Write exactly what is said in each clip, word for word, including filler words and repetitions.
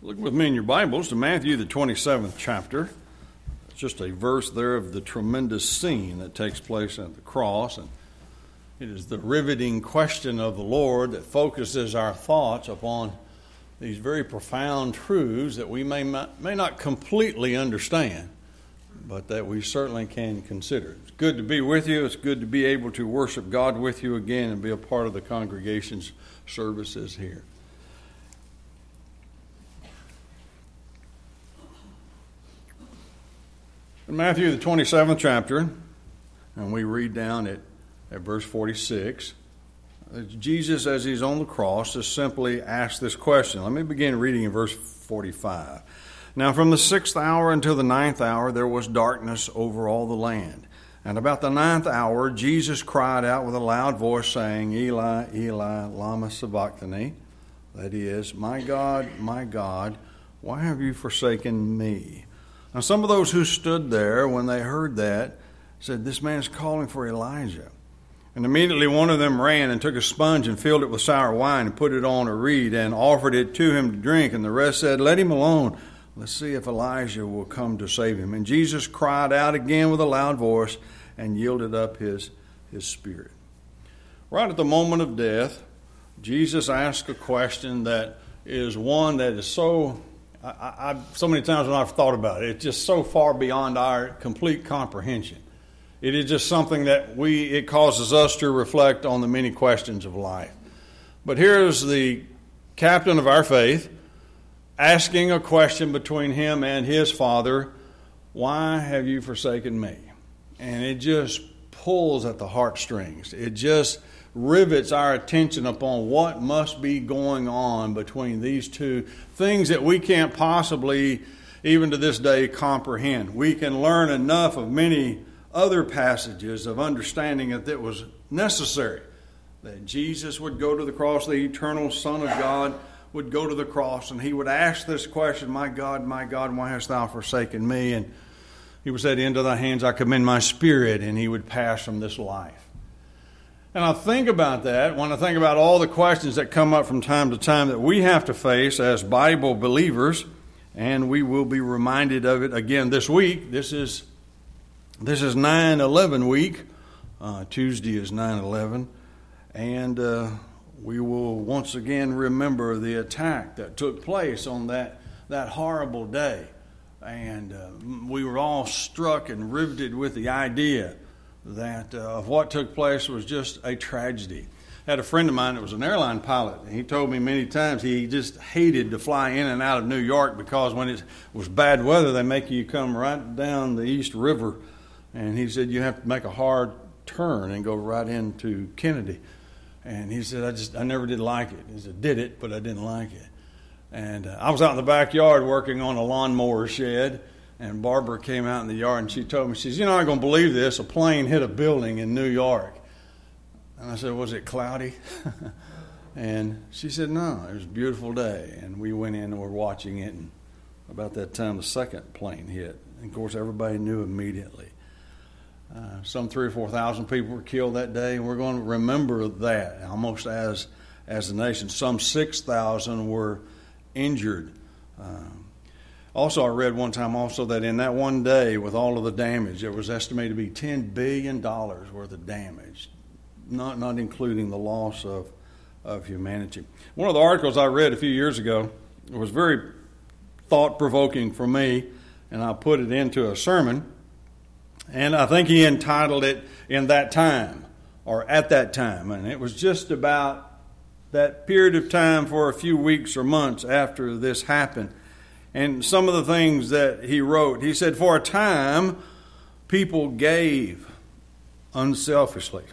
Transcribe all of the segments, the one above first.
Look with me in your Bibles to Matthew, the twenty-seventh chapter. It's just a verse there of the tremendous scene that takes place at the cross. And it is the riveting question of the Lord that focuses our thoughts upon these very profound truths that we may not, may not completely understand, but that we certainly can consider. It's good to be with you. It's good to be able to worship God with you again and be a part of the congregation's services here. In Matthew, the twenty-seventh chapter, and we read down at, at verse forty-six, Jesus, as he's on the cross, just simply asked this question. Let me begin reading in verse forty-five. Now from the sixth hour until the ninth hour, there was darkness over all the land. And about the ninth hour, Jesus cried out with a loud voice, saying, Eli, Eli, lama sabachthani. That is, my God, my God, why have you forsaken me? Now some of those who stood there, when they heard that, said, this man is calling for Elijah. And immediately one of them ran and took a sponge and filled it with sour wine and put it on a reed and offered it to him to drink. And the rest said, let him alone. Let's see if Elijah will come to save him. And Jesus cried out again with a loud voice and yielded up his, his spirit. Right at the moment of death, Jesus asked a question that is one that is so... I, I, so many times when I've thought about it, it's just so far beyond our complete comprehension. It is just something that we, it causes us to reflect on the many questions of life. But here's the captain of our faith asking a question between him and his Father, why have you forsaken me? And it just pulls at the heartstrings. It just rivets our attention upon what must be going on between these two things that we can't possibly, even to this day, comprehend. We can learn enough of many other passages of understanding that it was necessary that Jesus would go to the cross, the eternal Son of God would go to the cross, and he would ask this question, my God, my God, why hast thou forsaken me? And he would say, into thy hands I commend my spirit, and he would pass from this life. And I think about that when I think about all the questions that come up from time to time that we have to face as Bible believers, and we will be reminded of it again this week. This is this is nine eleven week. Uh, Tuesday is nine eleven, and uh, we will once again remember the attack that took place on that that horrible day, and uh, we were all struck and riveted with the idea that uh, of what took place was just a tragedy. I had a friend of mine that was an airline pilot, and he told me many times he just hated to fly in and out of New York because when it was bad weather, they make you come right down the East River, and he said you have to make a hard turn and go right into Kennedy. And he said, I just, I never did like it. He said, did it, but I didn't like it. And uh, I was out in the backyard working on a lawnmower shed, and Barbara came out in the yard and she told me, she says, you're not going to believe this, a plane hit a building in New York. And I said, was it cloudy? And she said, no, it was a beautiful day. And we went in and were watching it, and about that time the second plane hit. And of course everybody knew immediately. Uh, some three or four thousand people were killed that day, and we're going to remember that almost as, as a nation. Some six thousand were injured. Um, Also, I read one time also that in that one day, with all of the damage, it was estimated to be ten billion dollars worth of damage, not not including the loss of, of humanity. One of the articles I read a few years ago was very thought-provoking for me, and I put it into a sermon, and I think he entitled it, In That Time, or At That Time, and it was just about that period of time for a few weeks or months after this happened. And some of the things that he wrote, he said, for a time, people gave unselfishly.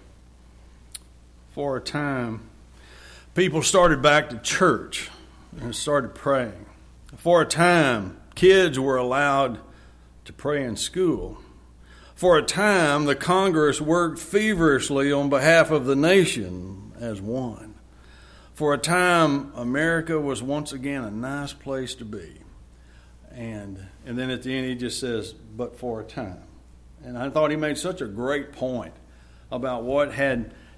For a time, people started back to church and started praying. For a time, kids were allowed to pray in school. For a time, the Congress worked feverishly on behalf of the nation as one. For a time, America was once again a nice place to be. And and then at the end he just says, but for a time. And I thought he made such a great point about what had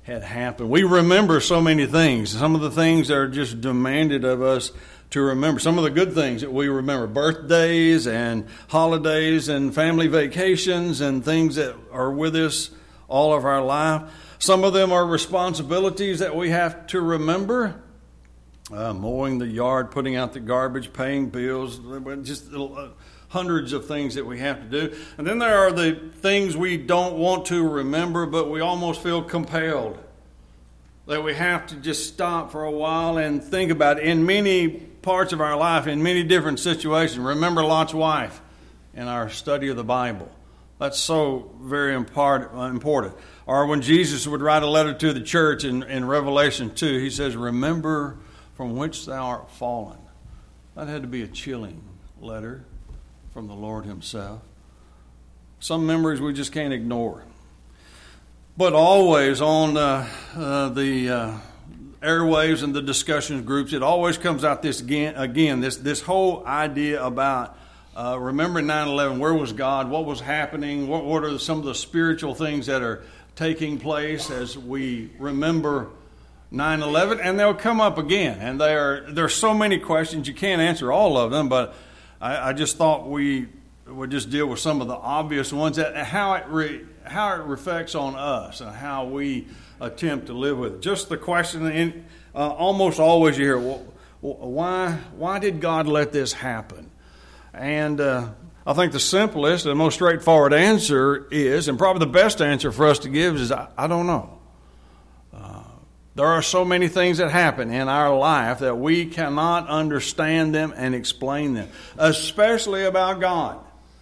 had happened. We remember so many things. Some of the things that are just demanded of us to remember. Some of the good things that we remember. Birthdays and holidays and family vacations and things that are with us all of our life. Some of them are responsibilities that we have to remember. Uh, mowing the yard, putting out the garbage, paying bills, just uh, hundreds of things that we have to do. And then there are the things we don't want to remember, but we almost feel compelled that we have to just stop for a while and think about it. In many parts of our life, in many different situations, remember Lot's wife in our study of the Bible. That's so very important. Or when Jesus would write a letter to the church in, in Revelation two, he says, remember from which thou art fallen. That had to be a chilling letter from the Lord himself. Some memories we just can't ignore. But always on uh, uh, the uh, airwaves and the discussion groups, it always comes out this again, again this, this whole idea about uh, remembering nine eleven. Where was God? What was happening? What, what are some of the spiritual things that are taking place as we remember nine eleven? And they'll come up again. And they are, there are so many questions. You can't answer all of them, but I, I just thought we would just deal with some of the obvious ones, that how it re, how it reflects on us and how we attempt to live with it. Just the question, in, uh, almost always you hear, well, why why did God let this happen? And uh, I think the simplest and most straightforward answer is, and probably the best answer for us to give is, I, I don't know. Uh, there are so many things that happen in our life that we cannot understand them and explain them, especially about God.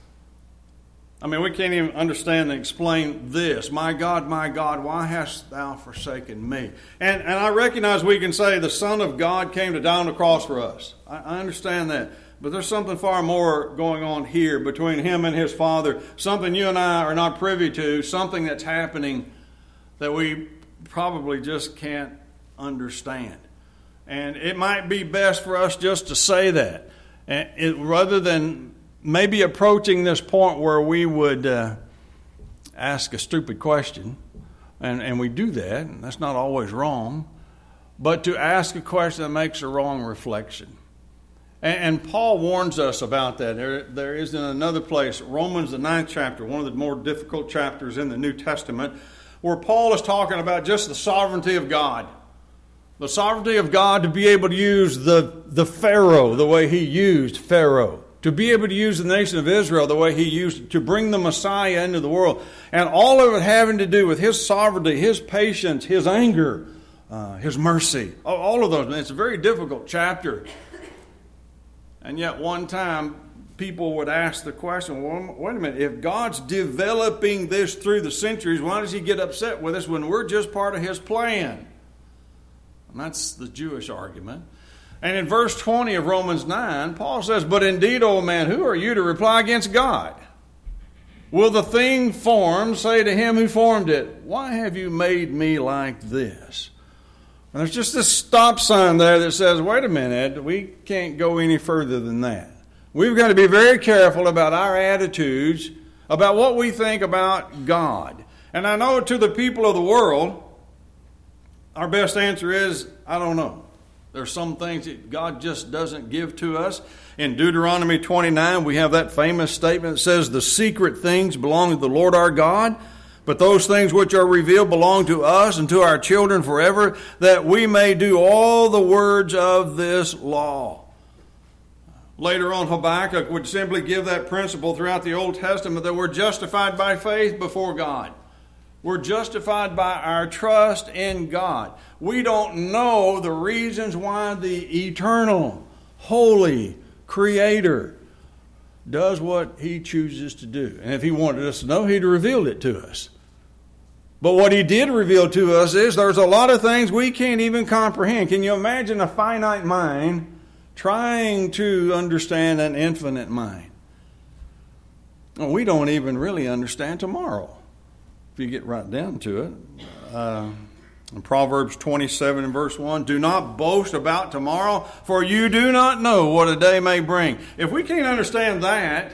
I mean, we can't even understand and explain this. My God, my God, why hast thou forsaken me? And and I recognize we can say the Son of God came to die on the cross for us. I, I understand that. But there's something far more going on here between him and his Father. Something you and I are not privy to. Something that's happening that we probably just can't understand. And it might be best for us just to say that. And it, rather than maybe approaching this point where we would uh, ask a stupid question, and, and we do that, and that's not always wrong, but to ask a question that makes a wrong reflection. And, and Paul warns us about that. There, there is in another place, Romans the ninth chapter, one of the more difficult chapters in the New Testament, where Paul is talking about just the sovereignty of God. The sovereignty of God to be able to use the, the Pharaoh the way he used Pharaoh. To be able to use the nation of Israel the way he used it, to bring the Messiah into the world. And all of it having to do with his sovereignty, his patience, his anger, uh, his mercy. All of those. It's a very difficult chapter. And yet one time people would ask the question, well, wait a minute, if God's developing this through the centuries, why does he get upset with us when we're just part of his plan? And that's the Jewish argument. And in verse twenty of Romans nine, Paul says, but indeed, O man, who are you to reply against God? Will the thing formed say to him who formed it, why have you made me like this? And there's just this stop sign there that says, wait a minute, we can't go any further than that. We've got to be very careful about our attitudes, about what we think about God. And I know to the people of the world, our best answer is, I don't know. There's some things that God just doesn't give to us. In Deuteronomy twenty-nine, we have that famous statement that says, the secret things belong to the Lord our God, but those things which are revealed belong to us and to our children forever, that we may do all the words of this law. Later on, Habakkuk would simply give that principle throughout the Old Testament that we're justified by faith before God. We're justified by our trust in God. We don't know the reasons why the eternal, holy Creator does what he chooses to do. And if he wanted us to know, he'd revealed it to us. But what he did reveal to us is there's a lot of things we can't even comprehend. Can you imagine a finite mind trying to understand an infinite mind? Well, we don't even really understand tomorrow. If you get right down to it, uh, in Proverbs twenty-seven and verse one, do not boast about tomorrow, for you do not know what a day may bring. If we can't understand that,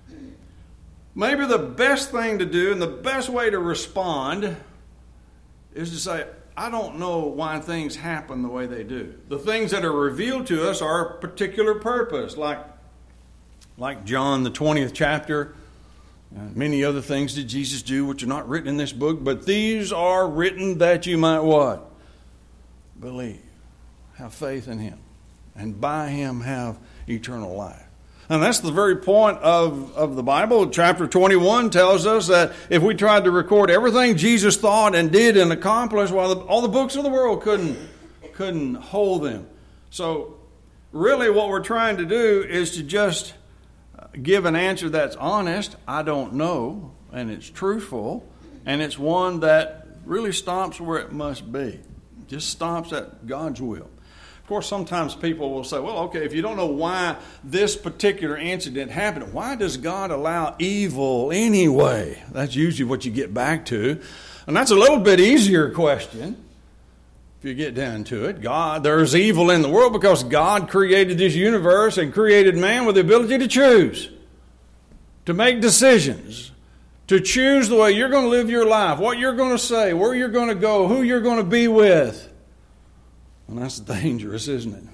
maybe the best thing to do and the best way to respond is to say, I don't know why things happen the way they do. The things that are revealed to us are a particular purpose, like, like John, the twentieth chapter, and many other things did Jesus do which are not written in this book, but these are written that you might what? Believe. Have faith in Him. And by Him have eternal life. And that's the very point of, of the Bible. Chapter twenty-one tells us that if we tried to record everything Jesus thought and did and accomplished, well, the, all the books of the world couldn't, couldn't hold them. So really what we're trying to do is to just give an answer that's honest, I don't know, and it's truthful, and it's one that really stops where it must be. Just stops at God's will. Of course, sometimes people will say, well, okay, if you don't know why this particular incident happened, why does God allow evil anyway? That's usually what you get back to. And that's a little bit easier question if you get down to it. God, there's evil in the world because God created this universe and created man with the ability to choose, to make decisions, to choose the way you're going to live your life, what you're going to say, where you're going to go, who you're going to be with. And that's dangerous, isn't it?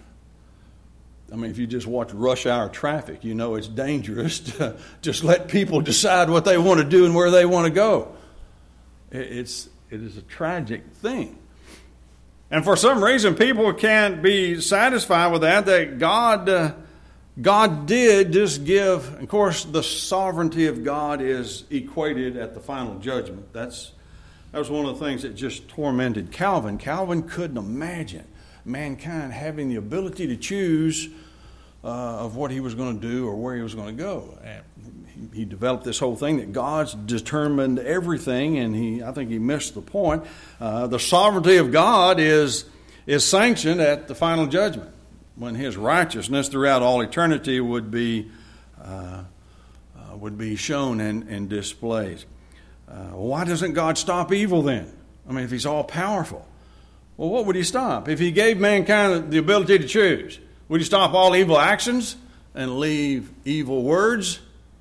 I mean, if you just watch rush hour traffic, you know it's dangerous to just let people decide what they want to do and where they want to go. It's, it is a tragic thing. And for some reason, people can't be satisfied with that, that God, uh, God did just give. Of course, the sovereignty of God is equated at the final judgment. That's, that was one of the things that just tormented Calvin. Calvin couldn't imagine mankind having the ability to choose uh, of what he was going to do or where he was going to go. And he, he developed this whole thing that God's determined everything, and he I think he missed the point. Uh, the sovereignty of God is is sanctioned at the final judgment, when His righteousness throughout all eternity would be uh, uh, would be shown and, and displayed. Uh, why doesn't God stop evil then? I mean, if He's all powerful. Well, what would He stop? If He gave mankind the ability to choose, would He stop all evil actions and leave evil words?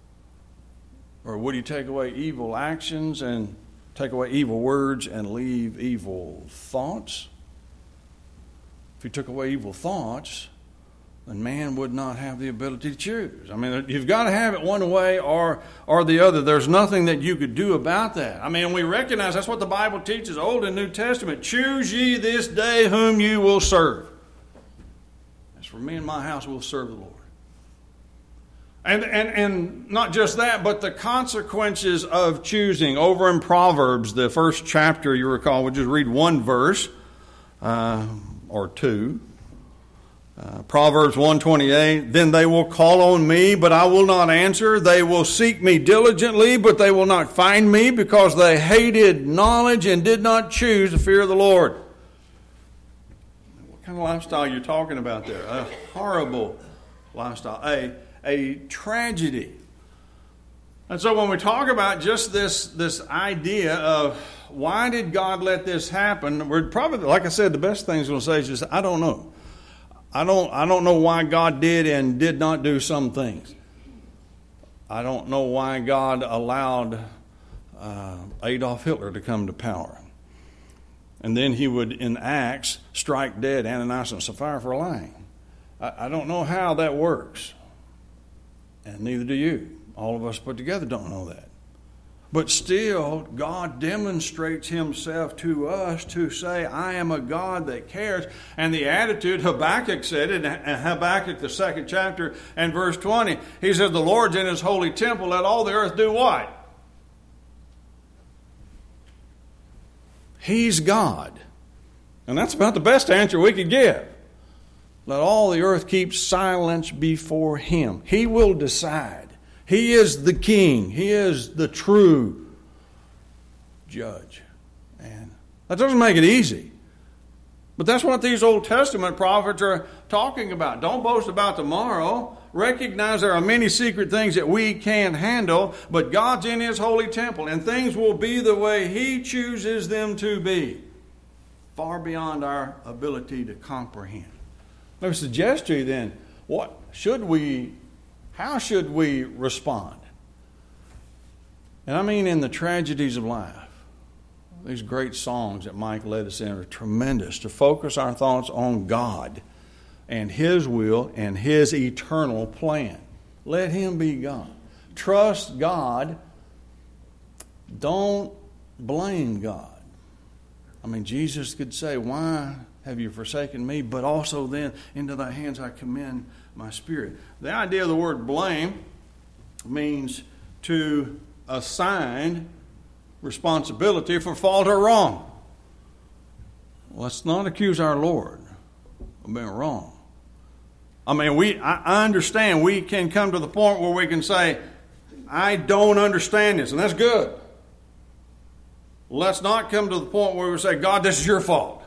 Or would He take away evil actions and take away evil words and leave evil thoughts? If He took away evil thoughts, then man would not have the ability to choose. I mean, you've got to have it one way or, or the other. There's nothing that you could do about that. I mean, we recognize that's what the Bible teaches, Old and New Testament. Choose ye this day whom you will serve. As for me and my house, we'll serve the Lord. And, and, and not just that, but the consequences of choosing. Over in Proverbs, the first chapter, you recall, we'll just read one verse uh, or two. Uh, Proverbs one twenty-eight, then they will call on me, but I will not answer. They will seek me diligently, but they will not find me, because they hated knowledge and did not choose the fear of the Lord. What kind of lifestyle are you talking about there? A horrible lifestyle. A, a tragedy. And so when we talk about just this, this idea of why did God let this happen, we're probably, like I said, the best thing is going to say is just, I don't know. I don't I don't know why God did and did not do some things. I don't know why God allowed uh, Adolf Hitler to come to power. And then he would, in Acts, strike dead Ananias and Sapphira for lying. I, I don't know how that works. And neither do you. All of us put together don't know that. But still, God demonstrates Himself to us to say, I am a God that cares. And the attitude, Habakkuk said it, in Habakkuk, the second chapter, and verse twenty, he says, the Lord's in His holy temple, let all the earth do what? He's God. And that's about the best answer we could give. Let all the earth keep silence before Him. He will decide. He is the king. He is the true judge. And that doesn't make it easy. But that's what these Old Testament prophets are talking about. Don't boast about tomorrow. Recognize there are many secret things that we can't handle, but God's in His holy temple, and things will be the way He chooses them to be, far beyond our ability to comprehend. Let me suggest to you then, what should we How should we respond? And I mean in the tragedies of life. these great songs that Mike led us in are tremendous, to focus our thoughts on God and His will and His eternal plan. Let Him be God. Trust God. Don't blame God. I mean, Jesus could say, why have you forsaken me? But also then, into thy hands I commend my spirit. The idea of the word blame means to assign responsibility for fault or wrong. Let's not accuse our Lord of being wrong. I mean, we I understand we can come to the point where we can say, I don't understand this, and that's good. Let's not come to the point where we say, God, this is your fault.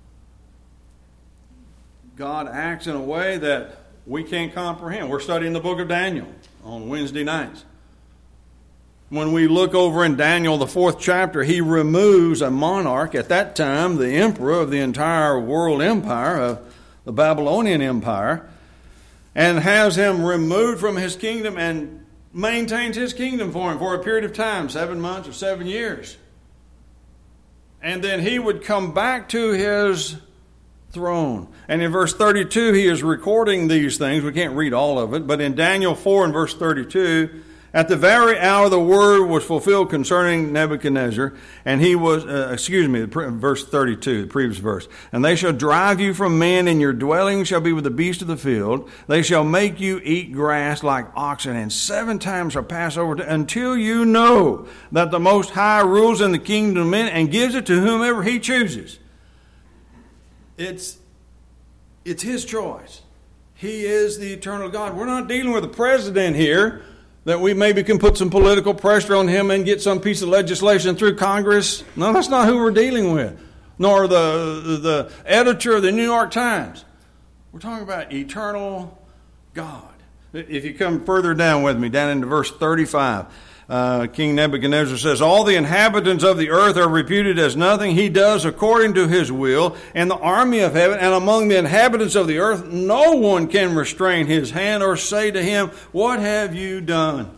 God acts in a way that we can't comprehend. We're studying the book of Daniel on Wednesday nights. When we look over in Daniel, the fourth chapter, he removes a monarch, at that time the emperor of the entire world empire, of the Babylonian Empire, and has him removed from his kingdom and maintains his kingdom for him for a period of time, seven months or seven years. And then he would come back to his throne. And in verse thirty-two, he is recording these things. We can't read all of it, but in Daniel four and verse thirty-two, at the very hour the word was fulfilled concerning Nebuchadnezzar, and he was, uh, excuse me, verse thirty-two, the previous verse. And they shall drive you from men, and your dwelling shall be with the beasts of the field. They shall make you eat grass like oxen, and seven times shall pass over to, until you know that the Most High rules in the kingdom of men and gives it to whomever He chooses. It's, it's His choice. He is the eternal God. We're not dealing with a president here that we maybe can put some political pressure on him and get some piece of legislation through Congress. No, that's not who we're dealing with. Nor the, the editor of the New York Times. We're talking about eternal God. If you come further down with me, down into verse thirty-five, uh, King Nebuchadnezzar says, all the inhabitants of the earth are reputed as nothing. He does according to his will, and the army of heaven, and among the inhabitants of the earth, no one can restrain his hand or say to him, what have you done?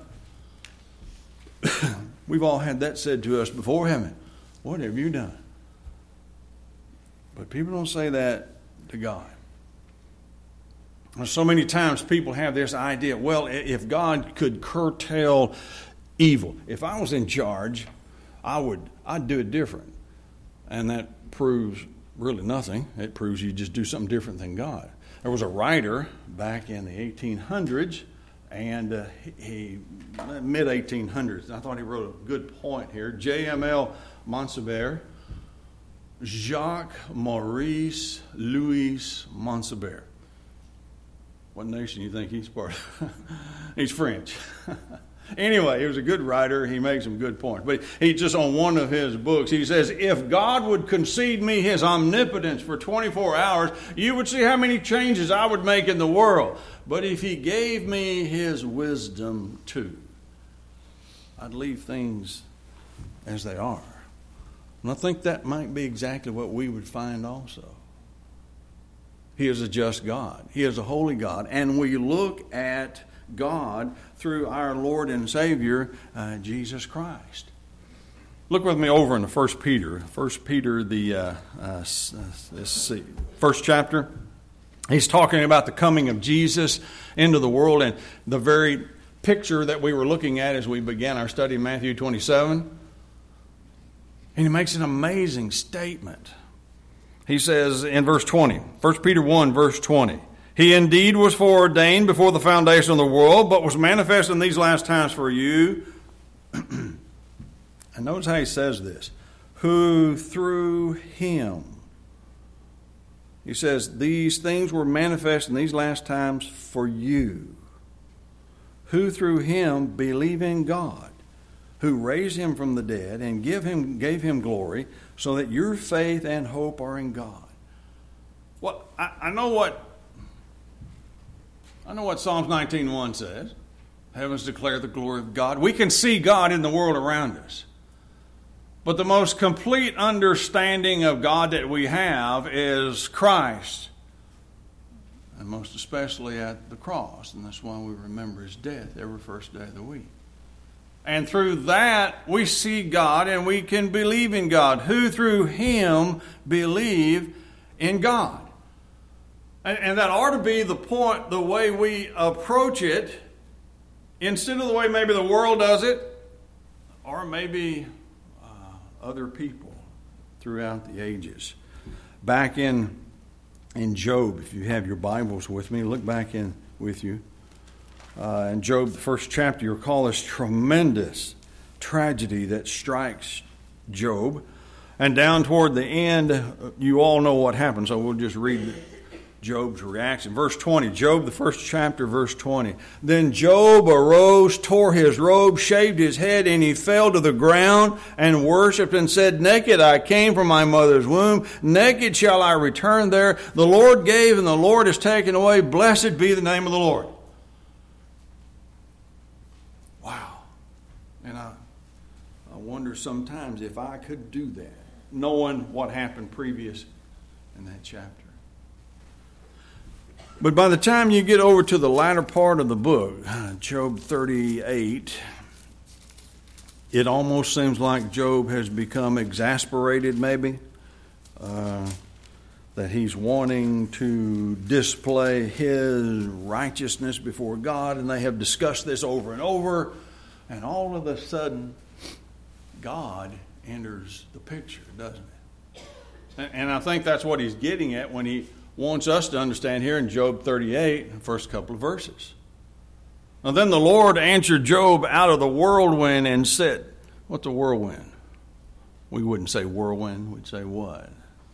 We've all had that said to us before, haven't we? What have you done? But people don't say that to God. So many times people have this idea, well, if God could curtail evil, if I was in charge, I would, I'd do it different. And that proves really nothing. It proves you just do something different than God. There was a writer back in the eighteen hundreds, and uh, he, mid eighteen hundreds, I thought he wrote a good point here. J M L Monsobert, Jacques Maurice Louis Monsobert. What nation do you think he's part of? He's French. Anyway, he was a good writer. He makes some good points. But he just on one of his books, he says, if God would concede me His omnipotence for twenty-four hours, you would see how many changes I would make in the world. But if He gave me His wisdom too, I'd leave things as they are. And I think that might be exactly what we would find also. He is a just God. He is a holy God. And we look at God through our Lord and Savior, uh, Jesus Christ. Look with me over in the First Peter. First Peter, the uh, uh, let's see, first chapter. He's talking about the coming of Jesus into the world, and the very picture that we were looking at as we began our study in Matthew twenty-seven. And he makes an amazing statement. He says in verse twenty, First Peter one, verse twenty, He indeed was foreordained before the foundation of the world, but was manifest in these last times for you. And notice how he says this. Who through Him. He says, these things were manifest in these last times for you. Who through Him believe in God, who raised Him from the dead and give him, gave Him glory, so that your faith and hope are in God. Well, I, I know what I know what Psalms nineteen one says. Heavens declare the glory of God. We can see God in the world around us. But the most complete understanding of God that we have is Christ. And most especially at the cross. And that's why we remember His death every first day of the week. And through that, we see God and we can believe in God, who through him believe in God. And, and that ought to be the point, the way we approach it, instead of the way maybe the world does it, or maybe uh, other people throughout the ages. Back in, in Job, if you have your Bibles with me, look back in with you. Uh, in Job, the first chapter, you recall this tremendous tragedy that strikes Job. And down toward the end, you all know what happened, so we'll just read Job's reaction. Verse twenty, Job, the first chapter, verse twenty. Then Job arose, tore his robe, shaved his head, and he fell to the ground and worshipped and said, Naked I came from my mother's womb, naked shall I return there. The Lord gave and the Lord has taken away. Blessed be the name of the Lord. Wow. And I, I wonder sometimes if I could do that, knowing what happened previous in that chapter. But by the time you get over to the latter part of the book, Job thirty-eight, it almost seems like Job has become exasperated maybe, uh, that he's wanting to display his righteousness before God, and they have discussed this over and over, and all of a sudden, God enters the picture, doesn't it? And, and I think that's what he's getting at when he wants us to understand here in Job thirty-eight, the first couple of verses. Now then the Lord answered Job out of the whirlwind and said, what's a whirlwind? We wouldn't say whirlwind, we'd say what?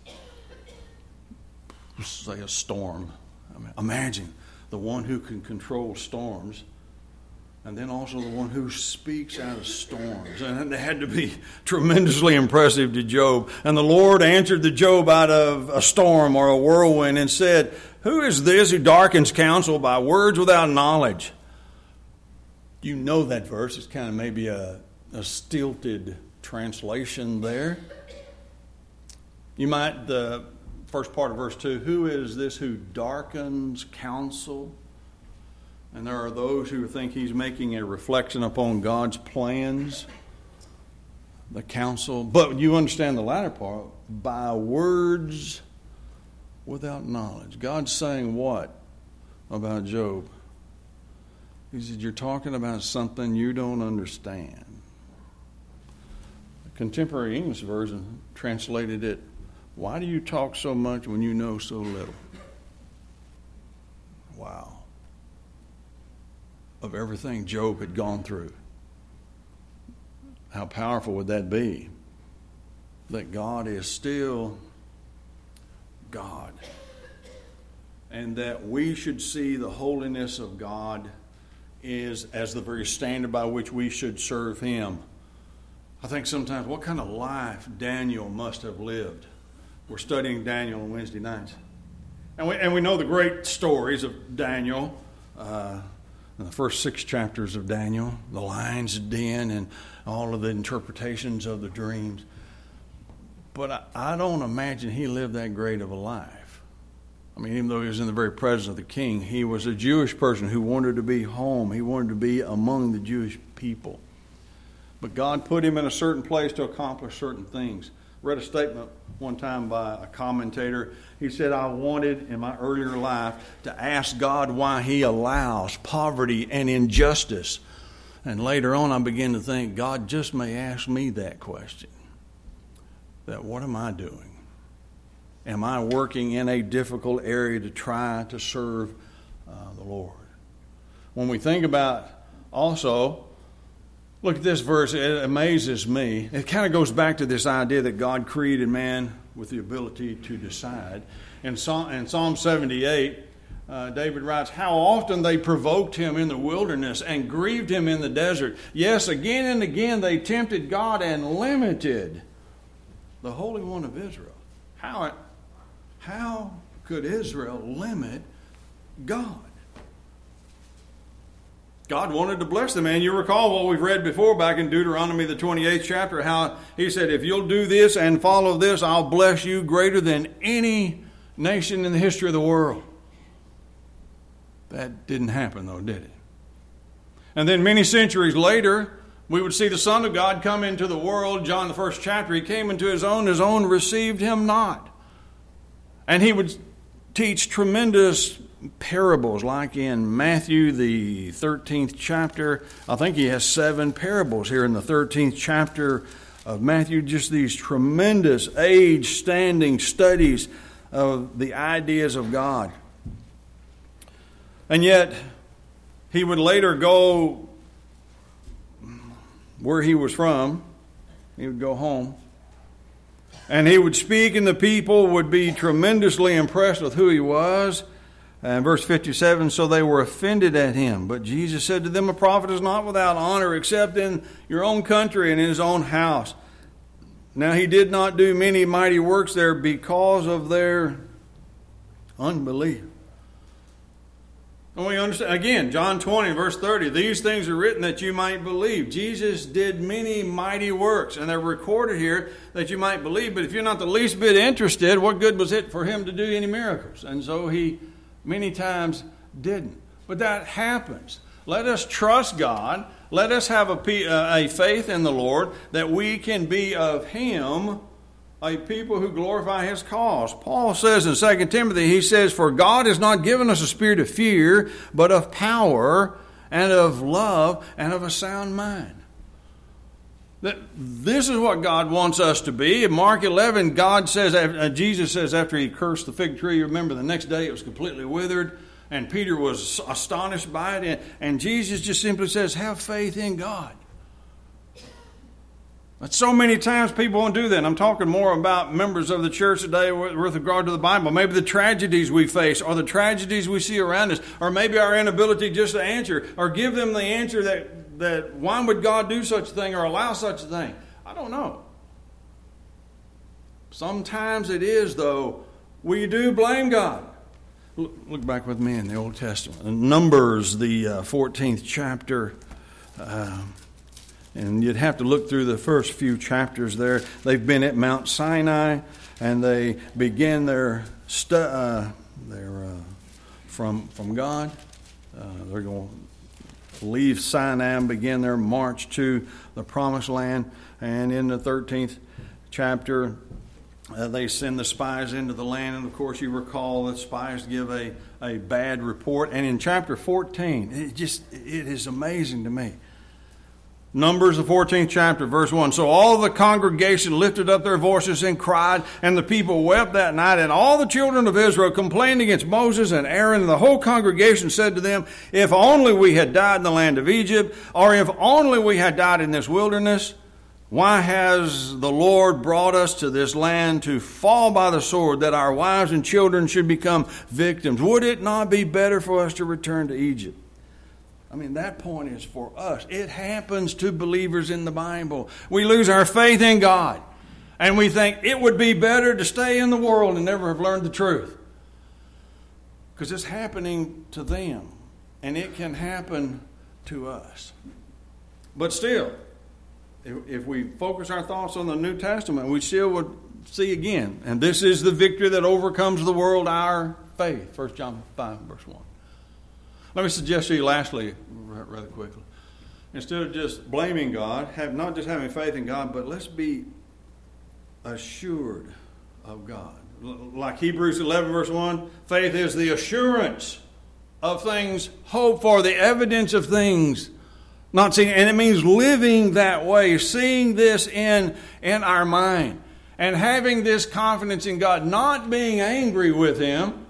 Say a storm. I mean, imagine the one who can control storms, and then also the one who speaks out of storms. And it had to be tremendously impressive to Job. And the Lord answered the Job out of a storm or a whirlwind and said, Who is this who darkens counsel by words without knowledge? You know that verse. It's kind of maybe a, a stilted translation there. You might, the first part of verse two, Who is this who darkens counsel? And there are those who think he's making a reflection upon God's plans, the counsel. But you understand the latter part, by words without knowledge. God's saying what about Job? He said, you're talking about something you don't understand. The contemporary English version translated it, why do you talk so much when you know so little? Wow. Of everything Job had gone through, how powerful would that be? That God is still God. And that we should see the holiness of God is as the very standard by which we should serve him. I think sometimes, what kind of life Daniel must have lived. We're studying Daniel on Wednesday nights. And we, and we know the great stories of Daniel, uh, in the first six chapters of Daniel, the lion's den and all of the interpretations of the dreams. But I, I don't imagine he lived that great of a life. I mean, even though he was in the very presence of the king, he was a Jewish person who wanted to be home. He wanted to be among the Jewish people. But God put him in a certain place to accomplish certain things. I read a statement one time by a commentator. He said, I wanted in my earlier life to ask God why he allows poverty and injustice. And later on I began to think, God just may ask me that question. That what am I doing? Am I working in a difficult area to try to serve uh, the Lord? When we think about also, look at this verse, it amazes me. It kind of goes back to this idea that God created man with the ability to decide. In Psalm, in Psalm seventy-eight, uh, David writes, how often they provoked him in the wilderness and grieved him in the desert. Yes, again and again they tempted God and limited the Holy One of Israel. How, how could Israel limit God? God wanted to bless them. And you recall what we've read before back in Deuteronomy, the twenty-eighth chapter, how he said, if you'll do this and follow this, I'll bless you greater than any nation in the history of the world. That didn't happen, though, did it? And then many centuries later, We would see the Son of God come into the world. John, the first chapter, he came into his own. His own received him not. And he would teach tremendous parables, like in Matthew, the thirteenth chapter. I think he has seven parables here in the thirteenth chapter of Matthew. Just these tremendous age-standing studies of the ideas of God. And yet, he would later go where he was from. He would go home. And he would speak, and the people would be tremendously impressed with who he was. And verse fifty-seven, so they were offended at him. But Jesus said to them, a prophet is not without honor except in your own country and in his own house. Now he did not do many mighty works there because of their unbelief. And we understand, again, John twenty, verse thirty, these things are written that you might believe. Jesus did many mighty works, and they're recorded here that you might believe. But if you're not the least bit interested, what good was it for him to do any miracles? And so he many times didn't. But that happens. Let us trust God. Let us have a, a faith in the Lord that we can be of him a people who glorify his cause. Paul says in Second Timothy, he says, for God has not given us a spirit of fear, but of power and of love and of a sound mind. That this is what God wants us to be. In Mark eleven, God says, uh, Jesus says after he cursed the fig tree, remember the next day it was completely withered, and Peter was astonished by it, and, and Jesus just simply says, have faith in God. But so many times people won't do that. I'm talking more about members of the church today with regard to the Bible. Maybe the tragedies we face or the tragedies we see around us, or maybe our inability just to answer or give them the answer that, that why would God do such a thing or allow such a thing? I don't know. Sometimes it is, though, we do blame God. Look, look back with me in the Old Testament. In Numbers, the uh, fourteenth chapter. Uh, And you'd have to look through the first few chapters there. They've been at Mount Sinai, and they begin their stu- uh, their uh, from from God. Uh, they're going to leave Sinai and begin their march to the Promised Land. And in the thirteenth chapter, uh, they send the spies into the land. And of course, you recall that spies give a a bad report. And in chapter fourteen, it just it is amazing to me. Numbers, the fourteenth chapter, verse one. So all the congregation lifted up their voices and cried, and the people wept that night. And all the children of Israel complained against Moses and Aaron. And the whole congregation said to them, if only we had died in the land of Egypt, or if only we had died in this wilderness. Why has the Lord brought us to this land to fall by the sword, that our wives and children should become victims? Would it not be better for us to return to Egypt? I mean, that point is for us. It happens to believers in the Bible. We lose our faith in God, and we think it would be better to stay in the world and never have learned the truth. Because it's happening to them, and it can happen to us. But still, if, if we focus our thoughts on the New Testament, we still would see again, and this is the victory that overcomes the world, our faith. First John five, verse one. Let me suggest to you lastly, rather quickly, instead of just blaming God, have not just having faith in God, but let's be assured of God. Like Hebrews eleven, verse one, faith is the assurance of things hoped for, the evidence of things not seen. And it means living that way, seeing this in, in our mind, and having this confidence in God, not being angry with him.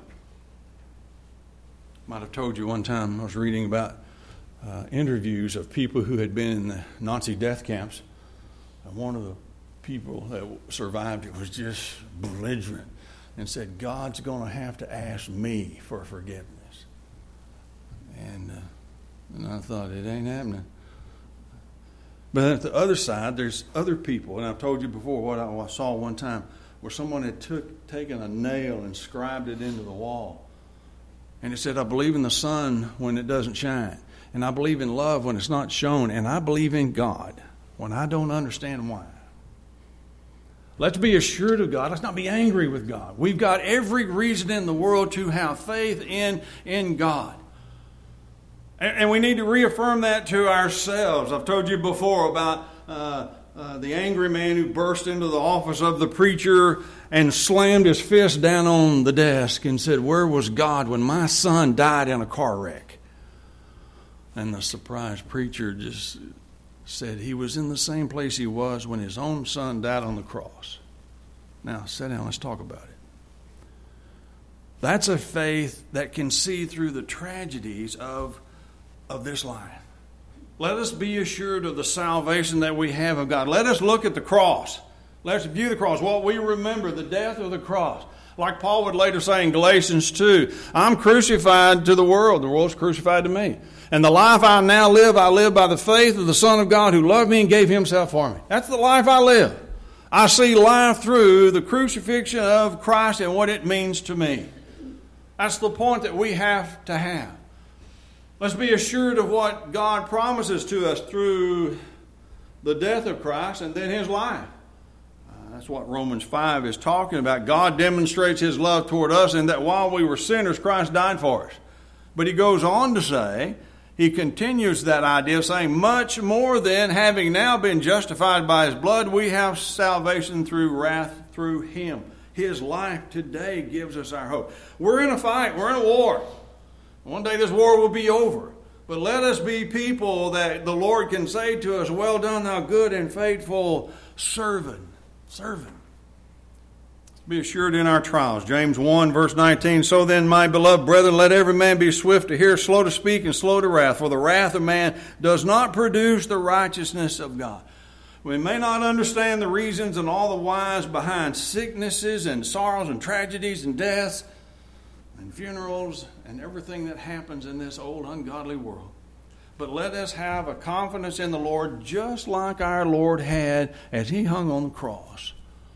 Might have told you one time I was reading about uh, interviews of people who had been in the Nazi death camps. And one of the people that survived it was just belligerent and said, God's going to have to ask me for forgiveness. And, uh, and I thought, it ain't happening. But at the other side, there's other people. And I've told you before what I, what I saw one time where someone had took, taken a nail and scribed it into the wall. And it said, I believe in the sun when it doesn't shine. And I believe in love when it's not shown. And I believe in God when I don't understand why. Let's be assured of God. Let's not be angry with God. We've got every reason in the world to have faith in, in God. And, and we need to reaffirm that to ourselves. I've told you before about uh, uh, the angry man who burst into the office of the preacher and slammed his fist down on the desk and said, "Where was God when my son died in a car wreck?" And the surprised preacher just said he was in the same place he was when his own son died on the cross. Now, sit down, let's talk about it. That's a faith that can see through the tragedies of, of this life. Let us be assured of the salvation that we have of God. Let us look at the cross. Let's view the cross. What we remember, the death of the cross. Like Paul would later say in Galatians two, I'm crucified to the world. The world's crucified to me. And the life I now live, I live by the faith of the Son of God who loved me and gave himself for me. That's the life I live. I see life through the crucifixion of Christ and what it means to me. That's the point that we have to have. Let's be assured of what God promises to us through the death of Christ and then his life. Uh, that's what Romans five is talking about. God demonstrates his love toward us in that while we were sinners, Christ died for us. But he goes on to say, he continues that idea, saying, much more than having now been justified by his blood, we have salvation through wrath through him. His life today gives us our hope. We're in a fight. We're in a war. One day this war will be over. But let us be people that the Lord can say to us, well done, thou good and faithful servant. Servant. Be assured in our trials. James one, verse nineteen, so then, my beloved brethren, let every man be swift to hear, slow to speak, and slow to wrath. For the wrath of man does not produce the righteousness of God. We may not understand the reasons and all the whys behind sicknesses and sorrows and tragedies and deaths and funerals and everything that happens in this old ungodly world. But let us have a confidence in the Lord just like our Lord had as he hung on the cross.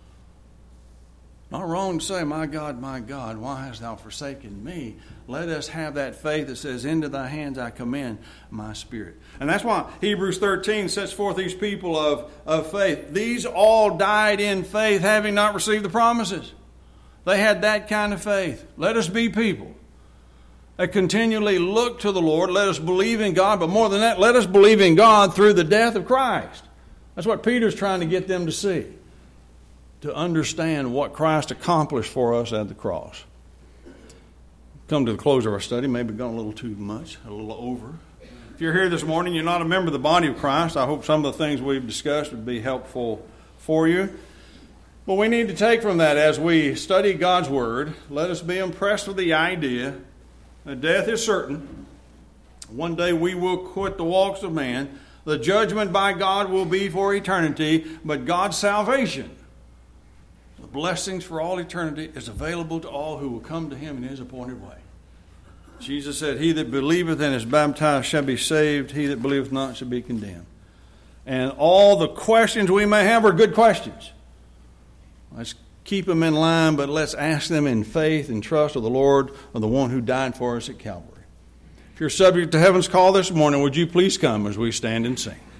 Not wrong to say, my God, my God, why hast thou forsaken me? Let us have that faith that says, into thy hands I commend my spirit. And that's why Hebrews thirteen sets forth these people of, of faith. These all died in faith, having not received the promises. They had that kind of faith. Let us be people that continually look to the Lord. Let us believe in God. But more than that, let us believe in God through the death of Christ. That's what Peter's trying to get them to see. To understand what Christ accomplished for us at the cross. Come to the close of our study. Maybe gone a little too much, a little over. If you're here this morning, you're not a member of the body of Christ, I hope some of the things we've discussed would be helpful for you. But we need to take from that as we study God's Word, let us be impressed with the idea that death is certain. One day we will quit the walks of man. The judgment by God will be for eternity, but God's salvation, the blessings for all eternity, is available to all who will come to him in his appointed way. Jesus said, he that believeth and is baptized shall be saved. He that believeth not shall be condemned. And all the questions we may have are good questions. Let's keep them in line, but let's ask them in faith and trust of the Lord, of the one who died for us at Calvary. If you're subject to heaven's call this morning, would you please come as we stand and sing?